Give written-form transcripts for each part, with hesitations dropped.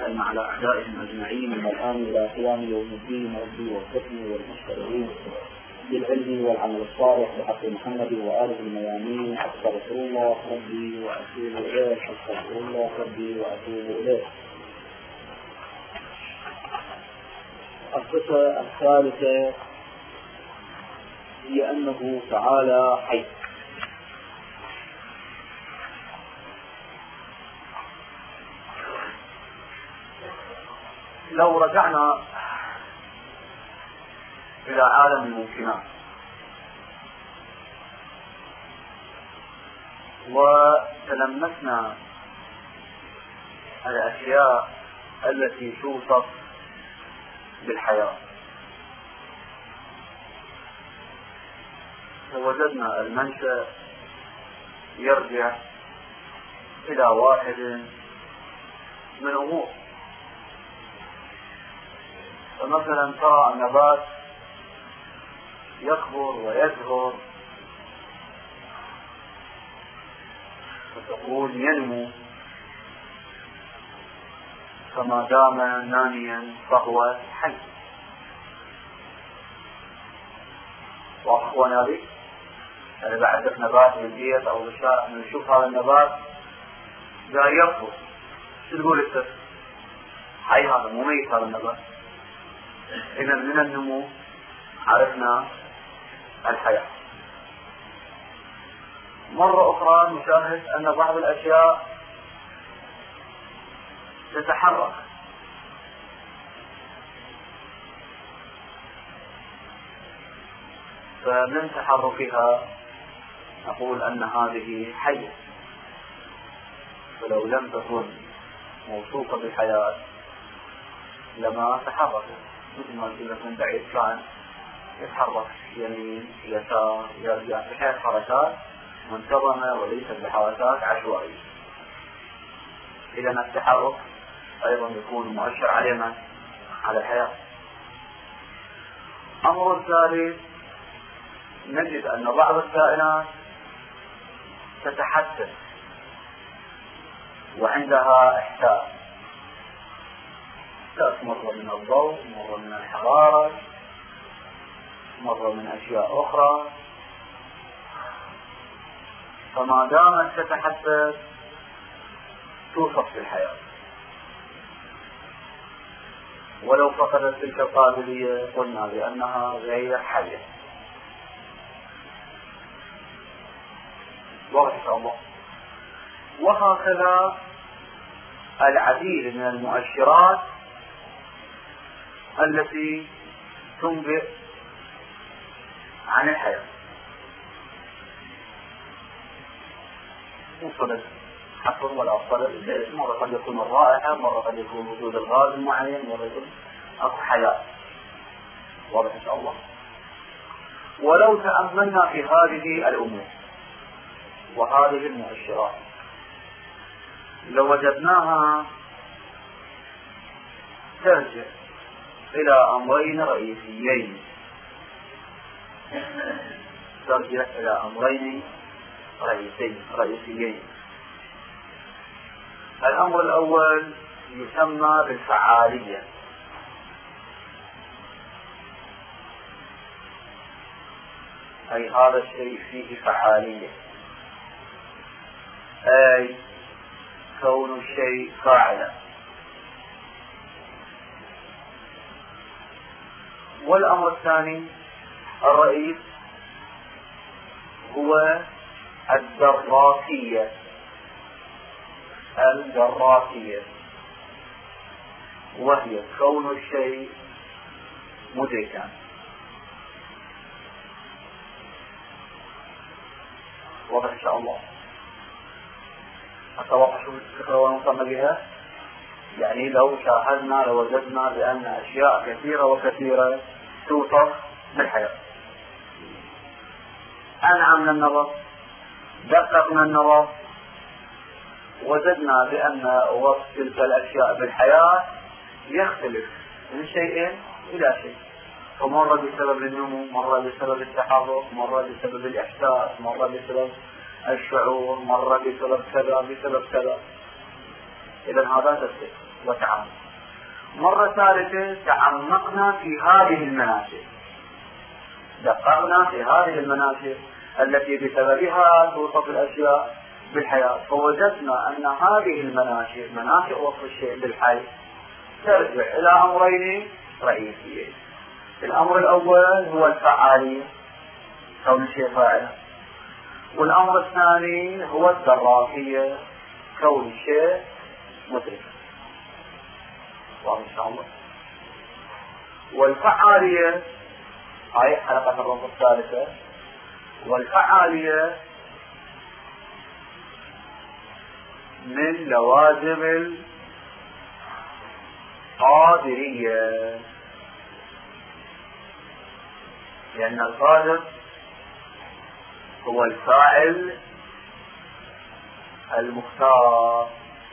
أن على أعدائهم أجمعين من الآن إلى قيام يوم الدين ربي والحكم والمشترين بالعلم والعمل الصالح بحق محمد وآله الميامين. أستغفر الله ربي وأتوب إليه. أستغفر الله ربي وأتوب إليه. الصفة الثالثة هي أنه تعالى حي. لو رجعنا إلى عالم الممكنات وتلمسنا الأشياء التي توصف بالحياة، فوجدنا المنشأ يرجع إلى واحد من أمور. فمثلا ترى النبات يكبر ويزهر فتقول ينمو، فما دام ناميا فهو حي. واخونا بي يعني بعدك نبات بالبيت او بالشارع نشوف هذا النبات جاي يكبر، شو تقول انت؟ حي، هذا مو ميت هذا النبات. اذا من النمو عرفنا الحياة. مرة اخرى نشاهد ان بعض الاشياء تتحرك، فمن تحركها نقول ان هذه حية. فلو لم تكن موصوفة بالحياة لما تحركت، مثل ما إذا كنت بعيد كان يتحرك يمين يسار يرجع، بحيث حركات منتظمة وليست بحركات عشوائية. إذا التحرك أيضا يكون مؤشر على على الحياة. أمر ثالث، نجد أن بعض الكائنات تتحدث وعندها إحساس، مرة من الضوء، مرة من الحرارة، مرة من أشياء أخرى. فما دامت تتحدث توصف بالحياة، ولو فقدت تلك القابلية قلنا بأنها غير حية. واضح الله. وهكذا العديد من المؤشرات التي تنبئ عن الحياة. وصلت حصر ولا صلت، مرة قد يكون الرائحة، مرة قد يكون وجود الغاز المعين، مرة يكون أكو حياة. واضح إن شاء الله. ولو تأملنا في هذه الأمور وهذه المؤشرات لوجدناها ترجع إلى أمرين رئيسيين. ترجع إلى أمرين رئيسيين. الأمر الأول يسمى بالفعالية. أي هذا الشيء فيه فعالية، أي كون الشيء فاعلا. والأمر الثاني الرئيس هو الدراكية. وهي كون الشيء مدركا. واضح إن شاء الله. أتوقع شو الفكرة ونصلنا بها. يعني لو شاهدنا لوجدنا بأن أشياء كثيرة وكثيرة توصف بالحياة. أنعم من النظر، دقق من النظر، وجدنا بأن وصف تلك الأشياء بالحياة يختلف من شيء إلى شيء، فمرة بسبب النمو، مرة بسبب التحرك، مرة بسبب الإحساس، مرة بسبب الشعور، مرة بسبب كذا. إذا هذا تفسير. وتعالى. مرة ثالثة تعمقنا في هذه المناشئ، دققنا في هذه المناشئ التي بسببها توصف الأشياء بالحياة، فوجدنا أن هذه المناشئ، مناشئ وصف الشيء بالحي، ترجع إلى أمرين رئيسيين. الأمر الأول هو الفعالية، كون الشيء فاعلا، والأمر الثاني هو الدراكية، كون الشيء مدركا. واضح إن شاء الله. والفعالية هاي حلقة الرمز الثالثة. والفعالية من لوازم القادرية، لأن القادر هو الفاعل المختار،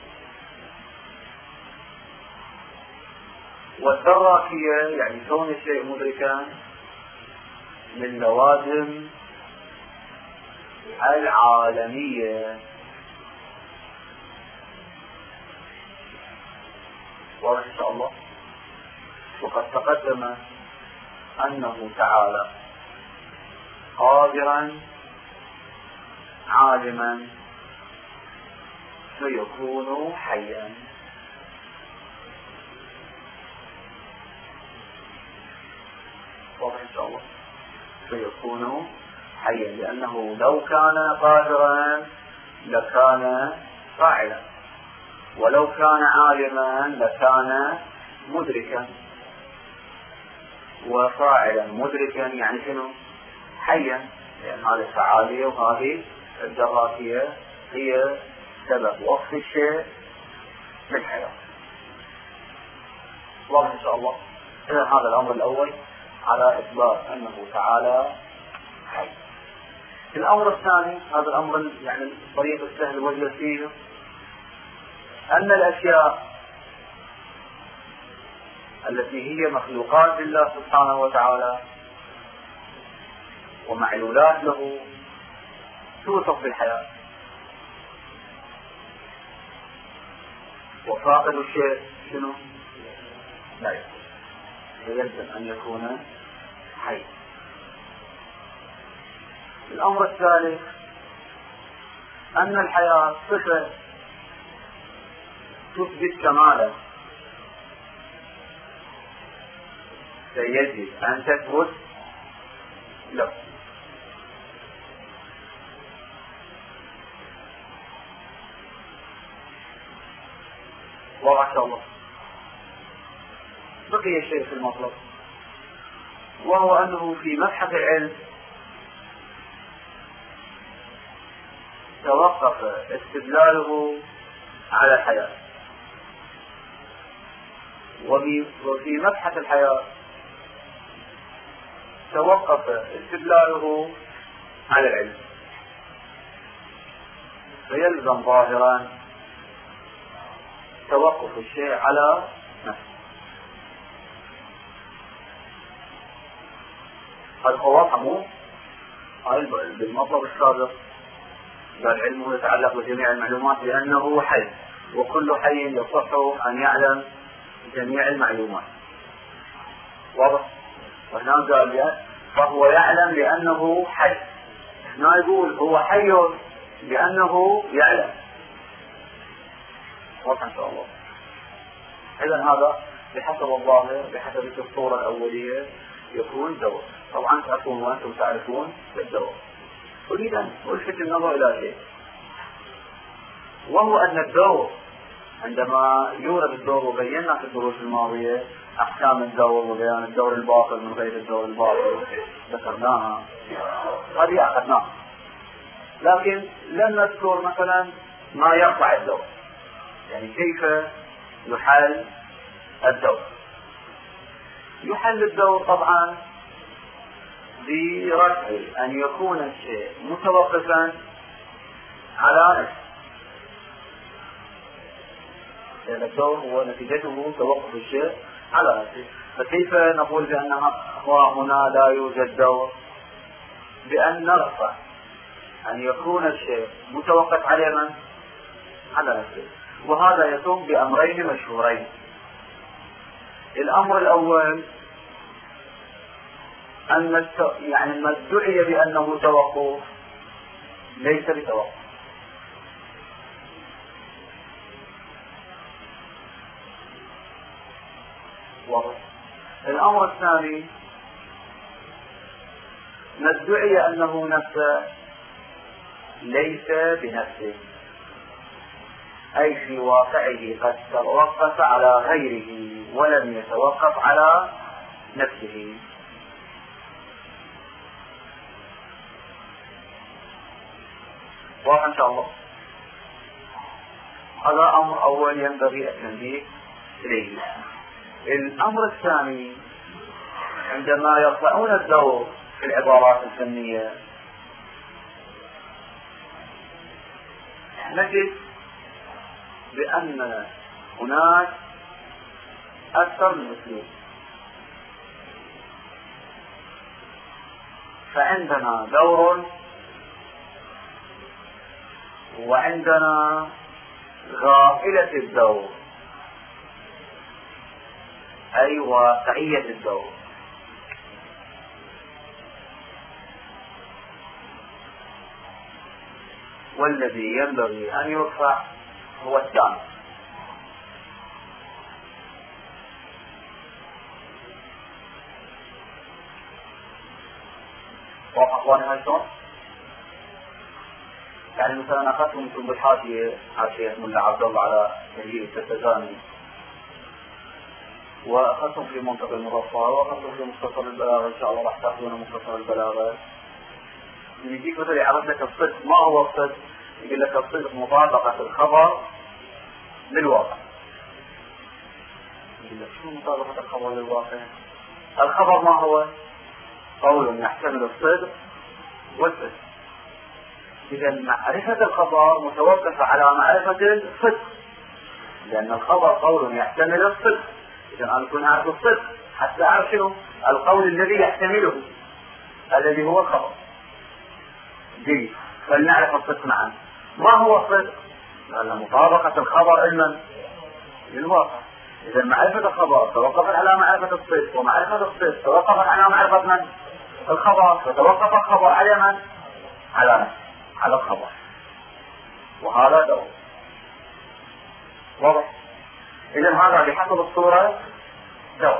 والدراكية يعني كون الشيء مدركا من لوازم العالمية. واضح إن شاء الله. وقد تقدم أنه تعالى قادرا عالما فيكون حيا. واضح إن شاء الله. فيكون حيا، لأنه لو كان قادرا لكان فاعلا، ولو كان عالما لكان مدركا، وفاعلا مدركا يعني شنو؟ حيا، لأن هذه الفعالية وهذه الدراكية هي سبب وصف الشيء بالحياة. واضح إن شاء الله. إذن هذا الأمر الأول على إثبات أنه تعالى حي. الأمر الثاني، هذا الأمر يعني الطريق السهل واليسير، أن الأشياء التي هي مخلوقات لله سبحانه وتعالى ومعلولات له توصف بالحياة، وفاقد الشيء شنو؟ لا يكون، يلزم أن يكون حي. الأمر الثالث أن الحياة صفة تثبت كمالا، فيجب أن تثبت له. واضح إن شاء الله. بقي شيء في المطلب، وهو أنه في مبحث العلم توقف استدلاله على الحياة، وفي مبحث الحياة توقف استدلاله على العلم، فيلزم ظاهرا توقف الشيء على نفسه. هذا هو واضح مو؟ بالمطلب السابق قال علمه يتعلق بجميع المعلومات لأنه حي، وكل حي يصح أن يعلم جميع المعلومات. واضح؟ وهنا قال فهو يعلم لأنه حي، هنا يقول هو حي لأنه يعلم. واضح إن شاء الله. إذن هذا بحسب الظاهر، بحسب الصورة الأولية يكون دور. طبعا تعرفون وأنتم تعرفون بالدور. أريد أن ألفت النظر إلى شيء، وهو أن الدور عندما يورد الدور، وبينا في الدروس الماضية أحكام الدور وبيان الدور الباطل من غير الدور الباطل ذكرناها، هذه أخذناها، لكن لم نذكر مثلا ما يقطع الدور، يعني كيف يحل الدور. يحل الدور طبعا برفع أن يكون الشيء متوقفا على نفسه، لأن الدور هو نتيجته توقف الشيء على نفسه. فكيف نقول بأن هنا لا يوجد دور؟ بأن نرفع أن يكون الشيء متوقف على من؟ على نفسه. وهذا يتم بأمرين مشهورين. الأمر الأول أن ما ادعي بأنه توقف ليس بتوقف. واضح. الأمر الثاني ما ادعي أنه نفسه ليس بنفسه، أي في واقعه قد توقف على غيره ولم يتوقف على نفسه. واضح إن شاء الله. هذا أمر أول ينبغي التنبيه إليه. الأمر الثاني عندما يرفعون الدور في العبارات الفنية نجد بأن هناك أكثر من أسلوب. فعندنا دور وعندنا غائلة الدور أي واقعية الدور. والذي ينبغي أن يرفع هو الثاني. وأخواني هالشون يعني مثلا أخذتم انتم بالحاشية حاشية ملا عبد الله على تهيئ التتزاني، وأخذتم في منطقة المظفر، وأخذتم في مختصر البلاغة. إن شاء الله راح تأخذون مختصر البلاغة. يجيك مثلا يعرف لك الصدق. ما هو الصدق؟ يقول لك الصدق مطابقة الخبر للواقع. يقول لك شو مطابقة الخبر للواقع؟ الخبر ما هو؟ قول يحتمل الصدق والصدق. إذا معرفة الخبر متوقفة على معرفة الصدق، لأن الخبر قول يحتمل الصدق. إذا أنا أكون أعرف الصدق حتى أعرف شنو القول الذي يحتمله الذي هو الخبر. جيد، فلنعرف الصدق معا. ما هو الصدق؟ لأن مطابقة الخبر للواقع. إذا معرفة الخبر توقفت على معرفة الصدق، ومعرفة الصدق توقفت على معرفة من؟ الخبر. فتوقف الخبر على من؟ على الخبر. وهذا دور. واضح؟ إذا هذا بحسب الصورة دور.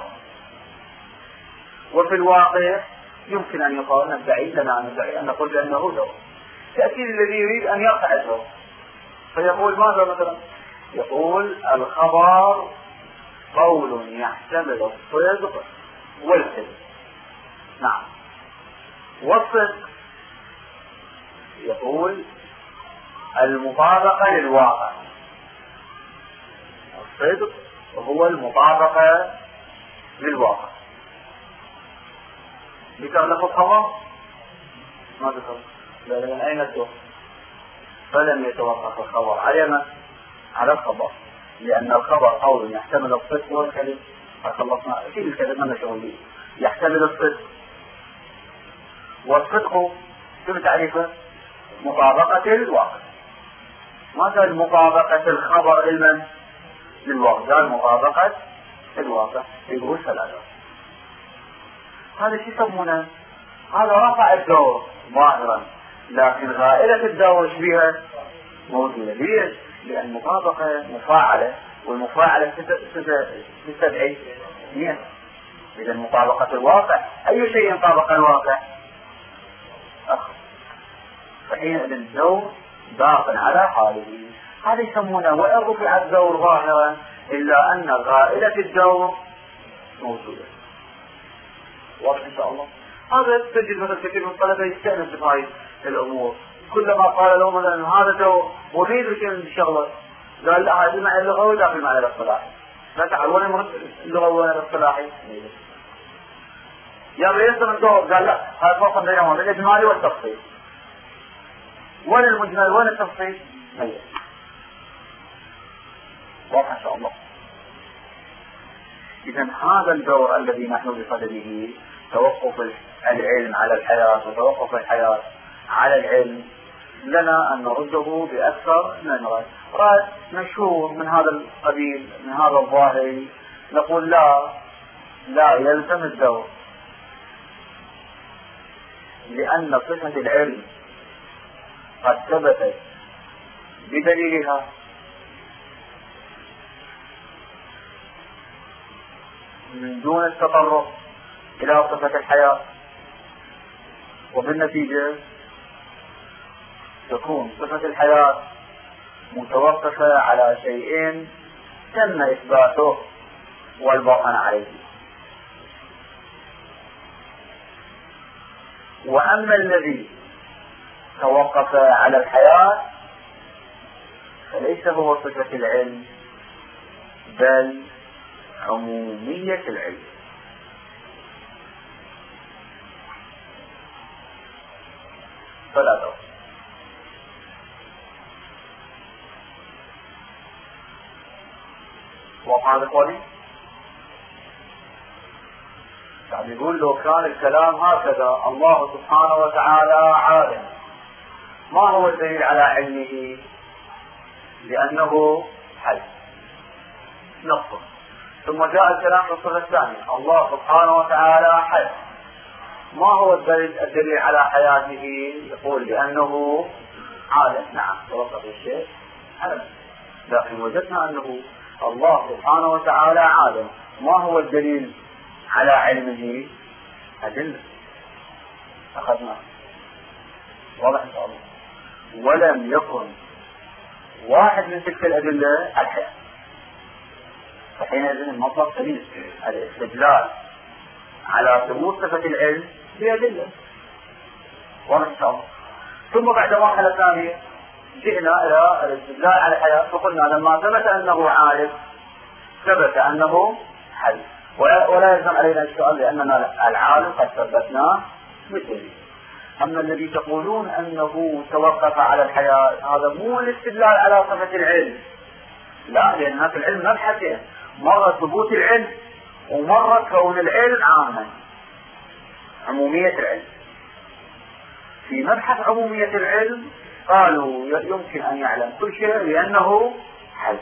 وفي الواقع يمكن أن يقال ندعي أن نقول بأنه دور. تأتي الذي يريد أن يرفع الدور فيقول ماذا مثلا؟ يقول الخبر قول يحتمل الصدق والكذب. نعم. والصدق يقول المطابقة للواقع. الصدق هو المطابقة للواقع. ذكر له الخبر؟ ما ذكر. لأن أين الدور؟ فلم يتوقف الخبر على الخبر، لأن الخبر قول يحتمل الصدق والكذب. فخلصنا في الكذب ما نشغل به. يحتمل الصدق، والصدق شو تعريفه؟ مطابقة الواقع. ما قال مطابقة الخبر للواقع، قال مطابقة الواقع. يقول ثلاثة. هذا شو يسمونه؟ هذا رفع الدور ظاهرا، لكن غائلة الدور ايش بها؟ موجودة. ليش؟ لأن المطابقة مفاعلة، والمفاعلة تستدعي نية. إذا مطابقة الواقع أي شيء طابق الواقع فحينئذ الدور باق على حاله. هذا يسمونه وإن رفع الدور ظاهرا إلا أن غائلة الدور موجودة. واضح إن شاء الله. هذا تجد مثل كثير من الطلبة يستأنس بهاي الأمور. كلما قال لهم أن هذا دور مريد بشيء من الشغلة قال لا هذا المعنى اللغوي لا في المعنى الاصطلاحي. لا تعال وين مرد اللغوي وين الاصطلاحي؟ يا ريت من دور قال لا هذا فرق بينهما بين الإجمالي والتفصيل. وين المجمل وين التفصيل؟ واضح إن شاء الله. إذا هذا الدور الذي نحن بصدده توقف العلم على الحياة وتوقف الحياة على العلم لنا أن نرده بأكثر من رد. رد مشهور من هذا القبيل، من هذا الظاهر، نقول لا يلزم الدور، لأن صفة العلم قد ثبتت بدليلها من دون التطرق إلى صفة الحياة، وبالنتيجة تكون صفة الحياة متوقفة على شيء تم إثباته والبرهان عليه. وأما الذي توقف على الحياة فليس هو صفة العلم بل عمومية العلم. فلا دور. وهذا قولي يعني يقول لو كان الكلام هكذا الله سبحانه وتعالى عالم، ما هو الدليل على علمه؟ لأنه حي نقطة. ثم جاء الكلام في الصفة الثانية، الله سبحانه وتعالى حي، ما هو الدليل على حياته؟ يقول لأنه عالم. نعم توقف الشيء علم، لكن وجدنا أنه الله سبحانه وتعالى عالم، ما هو الدليل على علمه؟ أدلة أخذنا واضح إن شاء الله. ولم يكن واحد من تلك الأدلة الحياة، فحينئذ المطلب سليم، الاستدلال على ثبوت صفة العلم بأدلة واضح إن شاء الله. ثم بعد مرحلة ثانية جئنا إلى الاستدلال على الحياة، فقلنا لما ثبت أنه عالم ثبت أنه حي، ولا يلزم علينا السؤال لأننا العالم قد ثبتناه بالدليل. أما الذي تقولون أنه توقف على الحياة هذا مو الاستدلال على صفة العلم، لا، لأن في العلم مبحثين، مرة ثبوت العلم ومرة كون العلم عاما، عمومية العلم. في مبحث عمومية العلم قالوا يمكن أن يعلم كل شيء لأنه حي،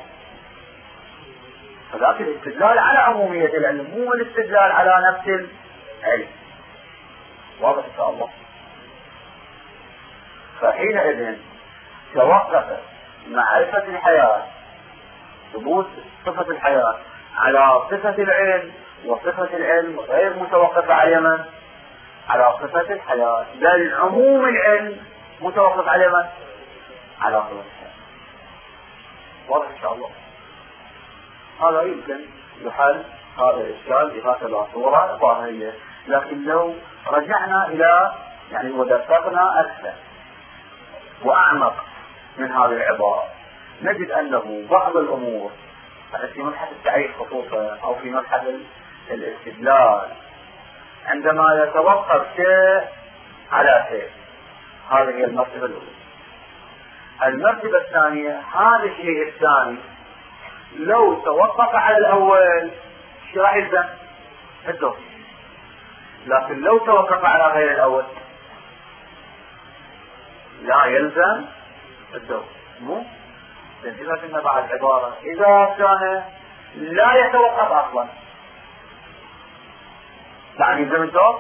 فذاك الاستدلال على عمومية العلم مو الاستدلال على نفس العلم. واضح إن شاء الله. فحينئذ توقف معرفة الحياة، ثبوت صفة الحياة على صفة العلم، وصفة العلم غير متوقفة على من؟ على صفة الحياة، بل عموم العلم متوقف على من؟ على صفة الحياة. واضح إن شاء الله. هذا يمكن يحل هذا الإشكال بهكذا صورة ظاهرية، لكن لو رجعنا إلى ودققنا أكثر وأعمق من هذه العبارة نجد أنه بعض الأمور في مبحث التعريف خصوصا أو في مبحث الاستدلال عندما يتوقف شيء على شيء، هذه هي المرتبة الأولى. المرتبة الثانية هذا الشيء الثاني لو توقف على الأول راح يلزم الدور، لكن لو توقف على غير الأول لا يلزم الدور. مو إذا كنا بعد عبارة إذا كان لا يتوقف أصلا يعني يلزم الدور،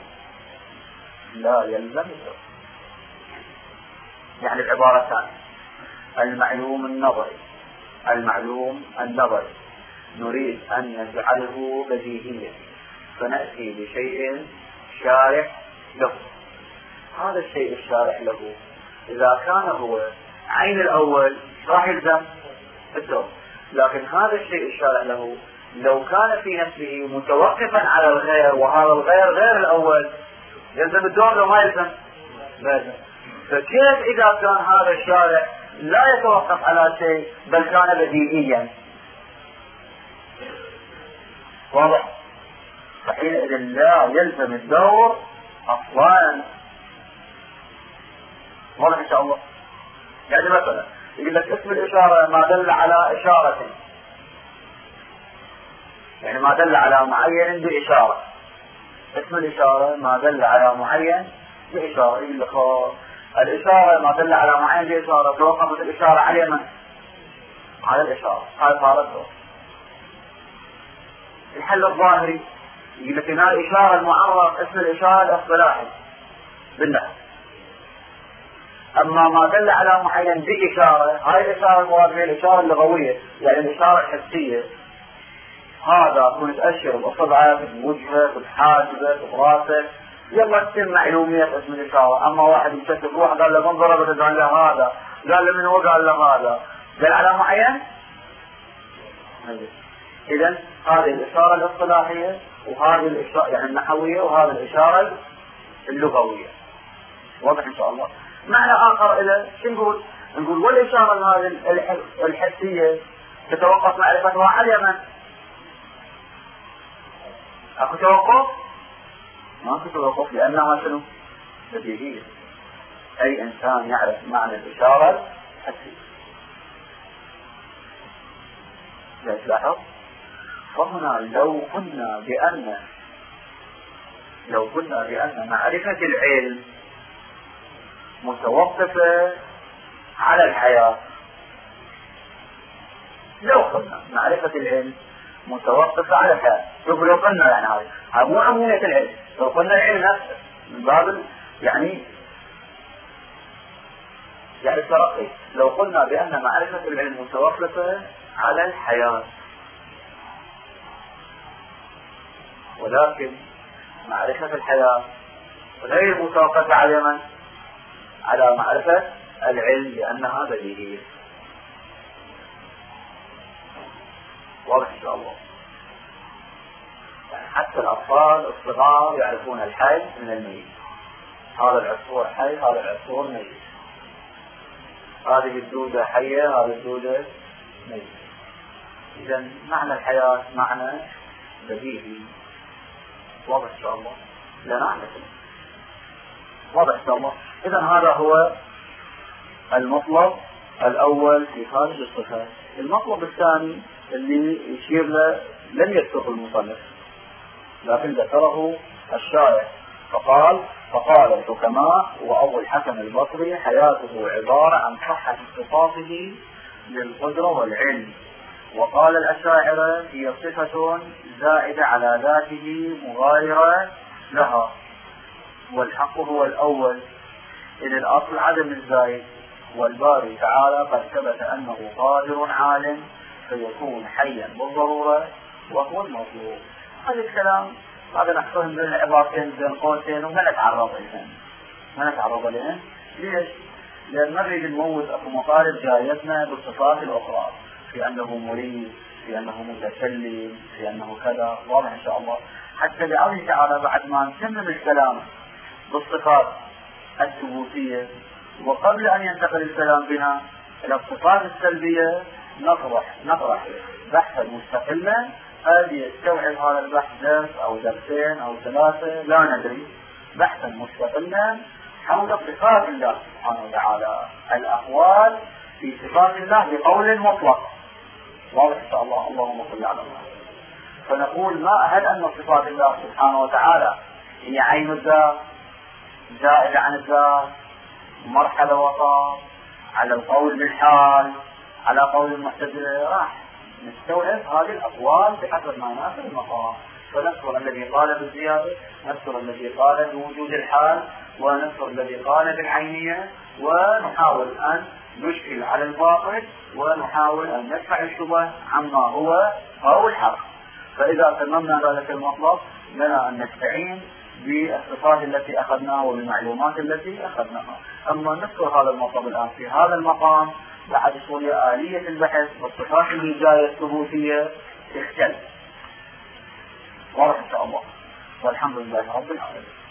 لا يلزم الدور. يعني العبارة الثانية المعلوم النظري نريد أن نجعله بديهيا فنأتي بشيء شارح له. هذا الشيء الشارح له إذا كان هو عين الأول راح يلزم الدور، لكن هذا الشيء الشارح له لو كان في نفسه متوقفا على الغير وهذا الغير غير الأول يلزم الدور لو ما يلزم. فكيف إذا كان هذا الشارح لا يتوقف على شيء بل كان بديهيا؟ واضح؟ فحينئذ لا يلزم الدور أصلا. واضح إن شاء الله. يعني مثلا يقول لك اسم الإشارة ما دل على إشارة، يعني ما دل على معين بإشارة. اسم الإشارة ما دل على معين بإشارة. يقول لك الإشارة ما دل على معين بإشارة، توقفت الإشارة على من؟ على الإشارة، هاي صارت. الحل الظاهري يقول لك هنا الإشارة المعرف اسم الإشارة الاصطلاحي بالله. أما ما دل على معين بإشارة، هاي الإشارة المراد بها الإشارة اللغوية، يعني الإشارة الحسية. هذا كنت أشر بأصبعك بوجهك بحاجبك براسك، يلا تتم معلومية اسم الإشارة. أما واحد يشتت روح قال له من ضربت، قال له هذا، قال له من هو، قال له هذا، دل على معين. إذن هذه الإشارة الاصطلاحية، وهذه الإشارة يعني النحوية، وهذه الإشارة اللغوية. واضح إن شاء الله. معنى آخر إلى شو نقول؟ نقول والإشارة هذه الحسية تتوقف معرفتها على من؟ أكو توقف؟ ما في توقف، لأنها شنو؟ بديهية. أي إنسان يعرف معنى الإشارة الحسية. لا تلاحظ؟ فهنا لو قلنا بأن معرفة العلم متوقفة على الحياة، لو قلنا معرفة العلم متوقفة على الحياة، لو قلنا يعني هذا مو عمومية العلم، لو قلنا العلم نفسه من باب يعني الترقي، لو قلنا بأن معرفة العلم متوقفة على الحياة، ولكن معرفة الحياة غير متوقفة على من؟ على معرفة العلم، لأنها بديهية. واضح إن شاء الله. يعني حتى الأطفال الصغار يعرفون الحي من الميت. هذا العصفور حي، هذا العصفور ميت. هذه الدودة حية، هذه الدودة ميت. إذا معنى الحياة معنى بديهي. واضح إن شاء الله. لا نعرف. واضح إن شاء الله. إذا هذا هو المطلب الأول في خارج الصفات. المطلب الثاني اللي يشير له لم يذكره المصنف، لكن ذكره الشارع، فقال الحكماء وأبو الحسن البصري حياته عبارة عن صحة صفاته للقدرة والعلم. وقال الأشاعرة هي صفة زائدة على ذاته مغايرة لها، والحق هو الأول، إذ الأصل عدم الزائد، والباري تعالى قد ثبت أنه قادر عالم فيكون حيا بالضرورة وهو المطلوب. هذا الكلام هذا نحفظه بين العبارتين بين قوسين وما نتعرض لهم. ليش؟ لأن ما نريد نموت أكو مطالب جايتنا بالصفات الأخرى، في أنه مريد، في أنه متكلم، في أنه كذا. واضح إن شاء الله. حتى بعونه تعالى بعد ما نتمم الكلام بالصفات الثبوتية، وقبل أن ينتقل الكلام بنا إلى الصفات السلبية، نطرح بحثا مستقلا قد يستوعب هذا البحث درس أو درسين أو ثلاثة لا ندري، بحثا مستقلا حول صفات الله سبحانه وتعالى، الأقوال في صفات الله بقول مطلق. واضح إن شاء الله. اللهم صل على الله. فنقول هل أن صفات الله سبحانه وتعالى هي عين الذات، زائدة عن الذات، مرحلة وسط، على القول بالحال، على قول المعتزلة؟ راح نستوعب هذه الأقوال بحسب ما يناسب المقام، فنذكر الذي قال بالزيادة، نذكر الذي قال بوجود الحال، ونذكر الذي قال بالعينية، ونحاول أن نشكل على الباطل، ونحاول أن ندفع الشبه عما هو الحق. فإذا تممنا ذلك المطلب لنا أن نستعين بالصفات التي أخذناها وبالمعلومات التي أخذناها. أما نذكر هذا المطلب الآن في هذا المقام بعد شوية آلية البحث والصفات اللي جاية الثبوتية تختلف. واضح إن شاء الله. والحمد لله رب العالمين.